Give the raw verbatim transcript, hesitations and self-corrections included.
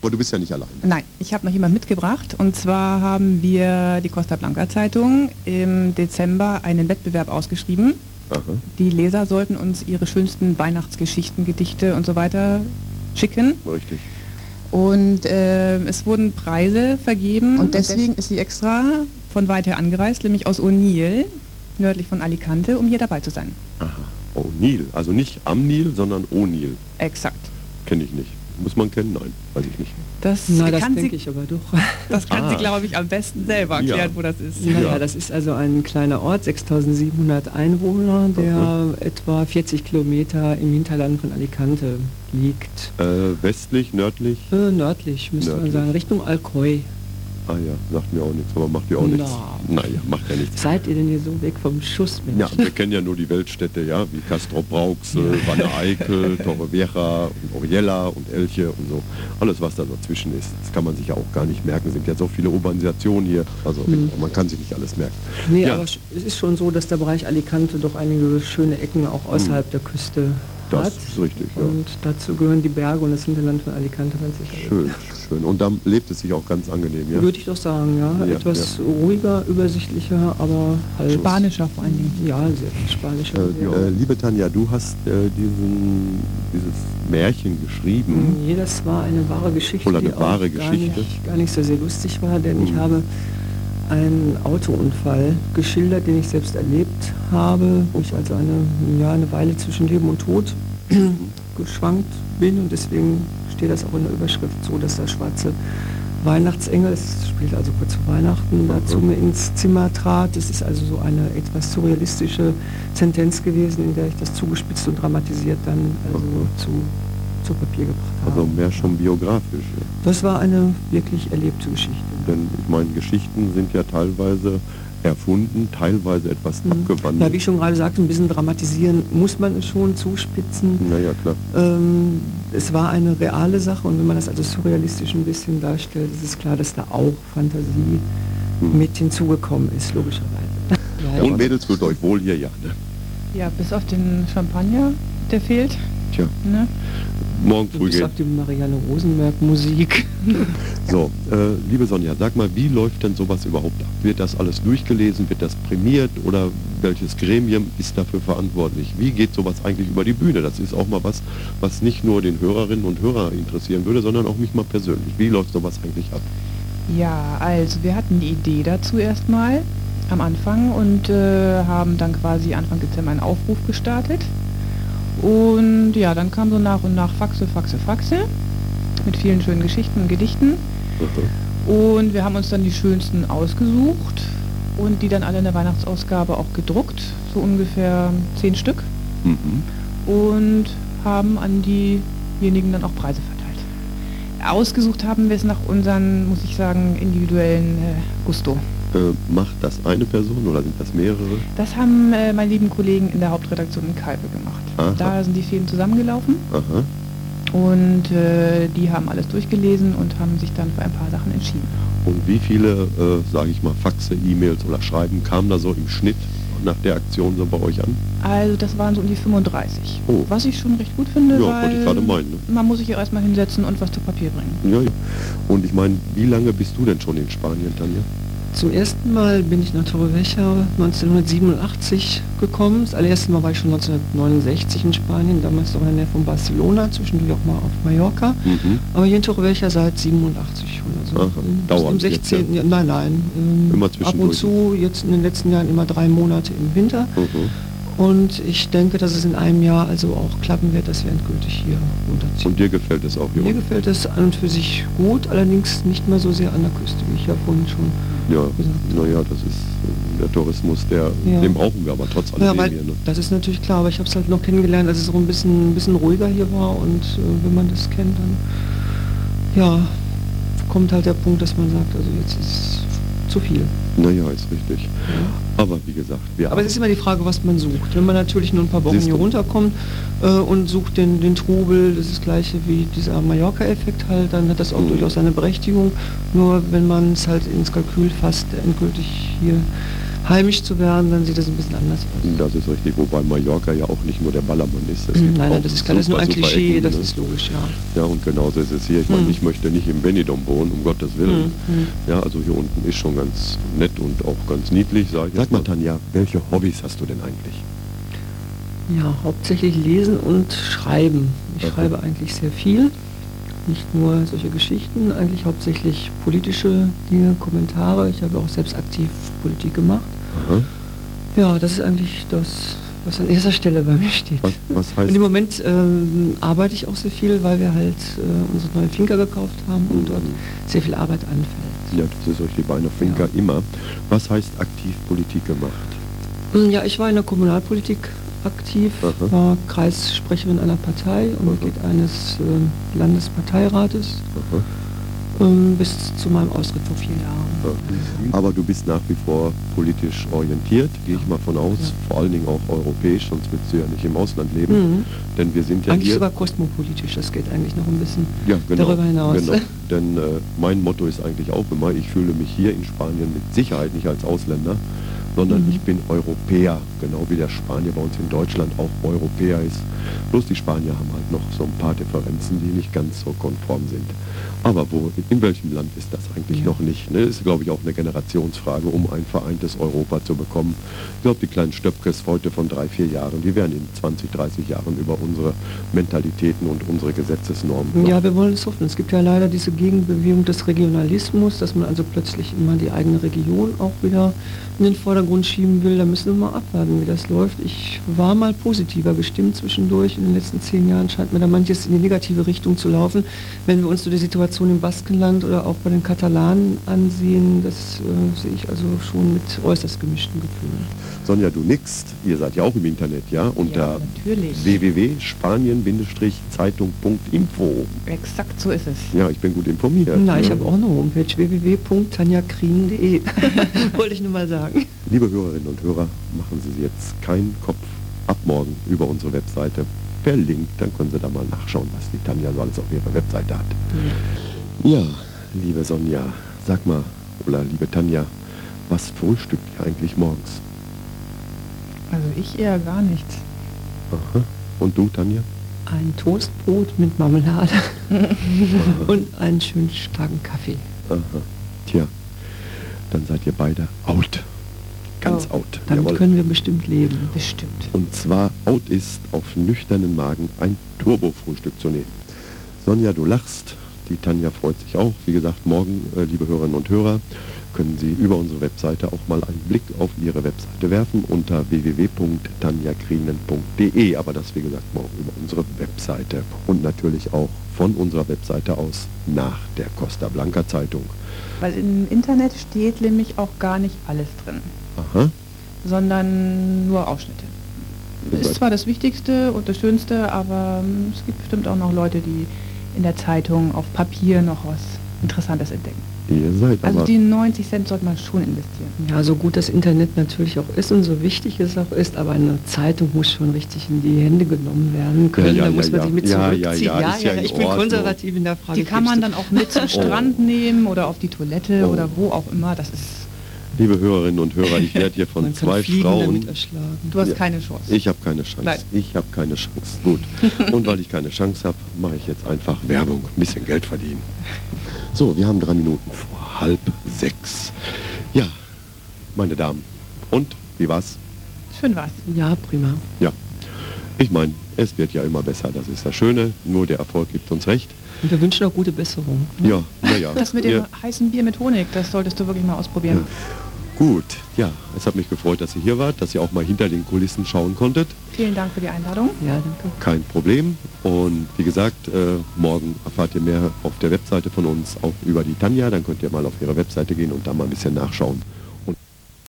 Aber du bist ja nicht allein. Nein, ich habe noch jemanden mitgebracht. Und zwar haben wir die Costa Blanca Zeitung im Dezember einen Wettbewerb ausgeschrieben. Aha. Die Leser sollten uns ihre schönsten Weihnachtsgeschichten, Gedichte und so weiter schicken. Richtig. Und äh, es wurden Preise vergeben. Und deswegen ist sie extra von weit her angereist, nämlich aus Onil, nördlich von Alicante, um hier dabei zu sein. Aha. Onil, also nicht am Nil, sondern Onil. Exakt. Kenne ich nicht. Muss man kennen? Nein, weiß ich nicht. Das Na, das kann denke sie, ich aber doch. das kann Ah. sie, glaube ich, am besten selber erklären, Ja. wo das ist. Naja, Ja. das ist also ein kleiner Ort, sechstausendsiebenhundert Einwohner, der Aha. etwa vierzig Kilometer im Hinterland von Alicante liegt. Äh, westlich, nördlich? Äh, nördlich, müsste Nördlich. man sagen, Richtung Alcoy. Ah ja, sagt mir auch nichts, aber macht dir auch Na. nichts. Naja, macht ja nichts. Seid ihr denn hier so weg vom Schuss, Mensch? Ja, wir kennen ja nur die Weltstädte, ja, wie Castrop-Rauxel, Wanne-Eickel, Torrevieja und Oriella und Elche und so. Alles, was da dazwischen ist, das kann man sich ja auch gar nicht merken. Es sind ja so viele Urbanisationen hier, also Hm. man kann sich nicht alles merken. Nee, Ja. aber es ist schon so, dass der Bereich Alicante doch einige schöne Ecken auch außerhalb der Küste Das hat. ist richtig, ja. Und dazu gehören die Berge und das Hinterland von Alicante ganz sicher. Schön, schön. Und da lebt es sich auch ganz angenehm, ja? Würde ich doch sagen, ja. Ja, Etwas ruhiger, übersichtlicher, aber halt... Spanischer vor allen Dingen. Ja, sehr viel spanischer. Äh, ja. äh, liebe Tanja, du hast äh, diesen, dieses Märchen geschrieben. Nee, das war eine wahre Geschichte, Oder eine die wahre auch gar Geschichte. nicht, gar nicht so sehr lustig war, denn ich Mhm. habe einen Autounfall geschildert, den ich selbst erlebt habe, wo ich also eine, ja, eine Weile zwischen Leben und Tod geschwankt bin und deswegen steht das auch in der Überschrift so, dass der schwarze Weihnachtsengel, es spielt also kurz vor Weihnachten, dazu mir ins Zimmer trat. Es ist also so eine etwas surrealistische Sentenz gewesen, in der ich das zugespitzt und dramatisiert dann also zu, zu Papier gebracht habe. Also mehr schon biografisch. Ja. Das war eine wirklich erlebte Geschichte. Denn ich meine, Geschichten sind ja teilweise erfunden, teilweise etwas Mhm. abgewandelt. Ja, wie ich schon gerade sagte, ein bisschen dramatisieren muss man es schon zuspitzen. Naja, klar. Ähm, es war eine reale Sache und wenn man das also surrealistisch ein bisschen darstellt, ist es klar, dass da auch Fantasie Mhm. mit hinzugekommen ist, logischerweise. Ja, Und Mädels, fühlt euch wohl hier, ja. Ne? Ja, bis auf den Champagner, der fehlt. Tja, Ne? morgen du früh bist geht. auf die Marianne Rosenberg Musik. So, äh, liebe Sonja, sag mal, wie läuft denn sowas überhaupt ab? Wird das alles durchgelesen, wird das prämiert oder welches Gremium ist dafür verantwortlich? Wie geht sowas eigentlich über die Bühne? Das ist auch mal was, was nicht nur den Hörerinnen und Hörer interessieren würde, sondern auch mich mal persönlich. Wie läuft sowas eigentlich ab? Ja, also wir hatten die Idee dazu erstmal am Anfang und äh, haben dann quasi Anfang Dezember einen Aufruf gestartet. Und ja, dann kam so nach und nach Faxe, Faxe, Faxe mit vielen schönen Geschichten und Gedichten. Mhm. Und wir haben uns dann die schönsten ausgesucht und die dann alle in der Weihnachtsausgabe auch gedruckt, so ungefähr zehn Stück. Mhm. Und haben an diejenigen dann auch Preise verteilt. Ausgesucht haben wir es nach unseren, muss ich sagen, individuellen äh, Gusto. Äh, macht das eine Person oder sind das mehrere? Das haben äh, meine lieben Kollegen in der Hauptredaktion in Kalbe gemacht. Aha. Da sind die Fäden zusammengelaufen Aha. und äh, die haben alles durchgelesen und haben sich dann für ein paar Sachen entschieden. Und wie viele, äh, sage ich mal, Faxe, E-Mails oder Schreiben kamen da so im Schnitt nach der Aktion so bei euch an? Also das waren so um die fünfunddreißig. Oh. Was ich schon recht gut finde, Ja, wollte ich weil gerade meinen, ne? man muss sich ja erstmal hinsetzen und was zu Papier bringen. Ja, ja. Und ich meine, wie lange bist du denn schon in Spanien, Tanja? Zum ersten Mal bin ich nach Torrevieja neunzehnhundertsiebenundachtzig gekommen. Das allererste Mal war ich schon neunzehnhundertneunundsechzig in Spanien, damals noch in der Nähe von Barcelona, zwischendurch auch mal auf Mallorca. Mhm. Aber hier in Torrevieja seit siebenundachtzig schon. Also Aha, im- dauernd im sechzehnten jetzt, Jahr, nein, nein. ähm, Immer ab und zwischendurch. zu, jetzt in den letzten Jahren immer drei Monate im Winter. Mhm. Und ich denke, dass es in einem Jahr also auch klappen wird, dass wir endgültig hier runterziehen. Und dir gefällt es auch hier Mir unten? gefällt es an und für sich gut, allerdings nicht mehr so sehr an der Küste, wie ich ja vorhin schon Ja, gesagt habe. naja, das ist äh, der Tourismus, der, Ja. den brauchen wir aber trotz Ja, alledem weil, hier. Ne? das ist natürlich klar, aber ich habe es halt noch kennengelernt, als es auch ein bisschen, ein bisschen ruhiger hier war und äh, wenn man das kennt, dann ja, kommt halt der Punkt, dass man sagt, also jetzt ist zu viel. Naja, ist richtig. Ja. Aber wie gesagt, wir Aber es ist immer die Frage, was man sucht. Wenn man natürlich nur ein paar Wochen Siehst hier du. runterkommt äh, und sucht den, den Trubel, das ist das gleiche wie dieser Mallorca-Effekt halt, dann hat das auch Mhm. durchaus seine Berechtigung. Nur wenn man es halt ins Kalkül fasst, endgültig hier heimisch zu werden, dann sieht das ein bisschen anders aus. Das ist richtig, wobei Mallorca ja auch nicht nur der Ballermann ist. Es Mhm, gibt nein, auch nein, das ist klar, das ist nur ein super, super Klischee, Ecken, das ne? ist logisch, ja. Ja, und genauso ist es hier. Ich meine, Mhm. ich möchte nicht im Benidorm wohnen, um Gottes Willen. Mhm. Ja, also hier unten ist schon ganz nett und auch ganz niedlich, sag ich. Sag mal, Tanja, welche Hobbys hast du denn eigentlich? Ja, hauptsächlich lesen und schreiben. Ich Okay. schreibe eigentlich sehr viel. Nicht nur solche Geschichten, eigentlich hauptsächlich politische Dinge, Kommentare. Ich habe auch selbst aktiv Politik gemacht. Aha. Ja, das ist eigentlich das, was an erster Stelle bei mir steht. Was, was heißt... Und im Moment ähm, arbeite ich auch sehr viel, weil wir halt äh, unsere neue Finca gekauft haben und dort sehr viel Arbeit anfällt. Ja, das ist richtig bei einer Finca Ja. immer. Was heißt aktiv Politik gemacht? Mm, Ja, ich war in der Kommunalpolitik aktiv, Aha. war Kreissprecherin einer Partei und Aha. Mitglied eines äh, Landesparteirates Aha. ähm, bis zu meinem Austritt vor vier Jahren. Ja. Aber du bist nach wie vor politisch orientiert, gehe ich mal von aus, Ja. vor allen Dingen auch europäisch, sonst willst du ja nicht im Ausland leben. Mhm. Denn wir sind ja Eigentlich hier... sogar kosmopolitisch, das geht eigentlich noch ein bisschen Ja, genau, darüber hinaus. Genau. Denn äh, mein Motto ist eigentlich auch immer, ich fühle mich hier in Spanien mit Sicherheit nicht als Ausländer, sondern Mhm. ich bin Europäer, genau wie der Spanier bei uns in Deutschland auch Europäer ist. Bloß die Spanier haben halt noch so ein paar Differenzen, die nicht ganz so konform sind. Aber wo, in welchem Land ist das eigentlich Ja. noch nicht? Ne? Das ist, glaube ich, auch eine Generationsfrage, um ein vereintes Europa zu bekommen. Ich glaube, die kleinen Stöpkes heute von drei, vier Jahren, die werden in zwanzig, dreißig Jahren über unsere Mentalitäten und unsere Gesetzesnormen. Ja, wir wollen es hoffen. Es gibt ja leider diese Gegenbewegung des Regionalismus, dass man also plötzlich immer die eigene Region auch wieder in den Vordergrund schieben will. Da müssen wir mal abwarten, wie das läuft. Ich war mal positiver gestimmt zwischendurch. In den letzten zehn Jahren scheint mir da manches in die negative Richtung zu laufen. Wenn wir uns so die Situation im Baskenland oder auch bei den Katalanen ansehen, das äh, sehe ich also schon mit äußerst gemischten Gefühlen. Sonja, du nickst, ihr seid ja auch im Internet, ja, unter Ja, natürlich. w w w punkt spanien Zeitung punkt info. Exakt so ist es. Ja, ich bin gut informiert. Na, ich ne? habe auch eine Homepage, w w w punkt tanja krien punkt de. Wollte ich nur mal sagen. Liebe Hörerinnen und Hörer, machen Sie sich jetzt keinen Kopf. Ab morgen über unsere Webseite verlinkt, dann können Sie da mal nachschauen, was die Tanja so alles auf ihrer Webseite hat. Ja, liebe Sonja, sag mal, oder liebe Tanja, was frühstückt ihr eigentlich morgens? Also ich eher gar nichts. Aha. Und du, Tanja? Ein Toastbrot mit Marmelade und einen schönen starken Kaffee. Aha. Tja, dann seid ihr beide out. Ganz Oh, out. Damit Jawohl. können wir bestimmt leben. Bestimmt. Und zwar out ist, auf nüchternen Magen ein Turbo-Frühstück zu nehmen. Sonja, du lachst. Die Tanja freut sich auch. Wie gesagt, morgen, äh, liebe Hörerinnen und Hörer, können Sie über unsere Webseite auch mal einen Blick auf Ihre Webseite werfen unter w w w punkt tanja krinen punkt de. Aber das, wie gesagt, morgen über unsere Webseite und natürlich auch von unserer Webseite aus nach der Costa Blanca Zeitung. Weil im Internet steht nämlich auch gar nicht alles drin, Aha. sondern nur Ausschnitte. Ihr Ist seid- zwar das Wichtigste und das Schönste, aber ähm, es gibt bestimmt auch noch Leute, die in der Zeitung auf Papier noch was Interessantes entdecken. Ihr seid Also aber... die neunzig Cent sollte man schon investieren. Ja, so gut das Internet natürlich auch ist und so wichtig es auch ist, aber eine Zeitung muss schon richtig in die Hände genommen werden können. Ja, ja, da muss ja, man ja. sich mit Ja, zurückziehen. ja, ja, ist ja in ich bin Ordnung. konservativ in der Frage. Die kann man dann auch mit zum Strand nehmen oder auf die Toilette Oh. oder wo auch immer. Das ist, Liebe Hörerinnen und Hörer, ich werde hier von man kann zwei Fliegen Frauen... damit erschlagen. du hast Ja. keine Chance. Ich habe keine Chance. Nein. Ich habe keine Chance. Gut. Und weil ich keine Chance habe, mache ich jetzt einfach Werbung. Ein bisschen Geld verdienen. So, wir haben drei Minuten vor halb sechs. Ja, meine Damen. Und, wie war's? Schön war's. Ja, prima. Ja. Ich meine, es wird ja immer besser. Das ist das Schöne. Nur der Erfolg gibt uns recht. Und wir wünschen auch gute Besserung. Ja, naja. Das mit dem Ihr- heißen Bier mit Honig, das solltest du wirklich mal ausprobieren. Gut, ja, es hat mich gefreut, dass ihr hier wart, dass ihr auch mal hinter den Kulissen schauen konntet. Vielen Dank für die Einladung. Ja, danke. Kein Problem. Und wie gesagt, äh, morgen erfahrt ihr mehr auf der Webseite von uns, auch über die Tanja. Dann könnt ihr mal auf ihre Webseite gehen und da mal ein bisschen nachschauen.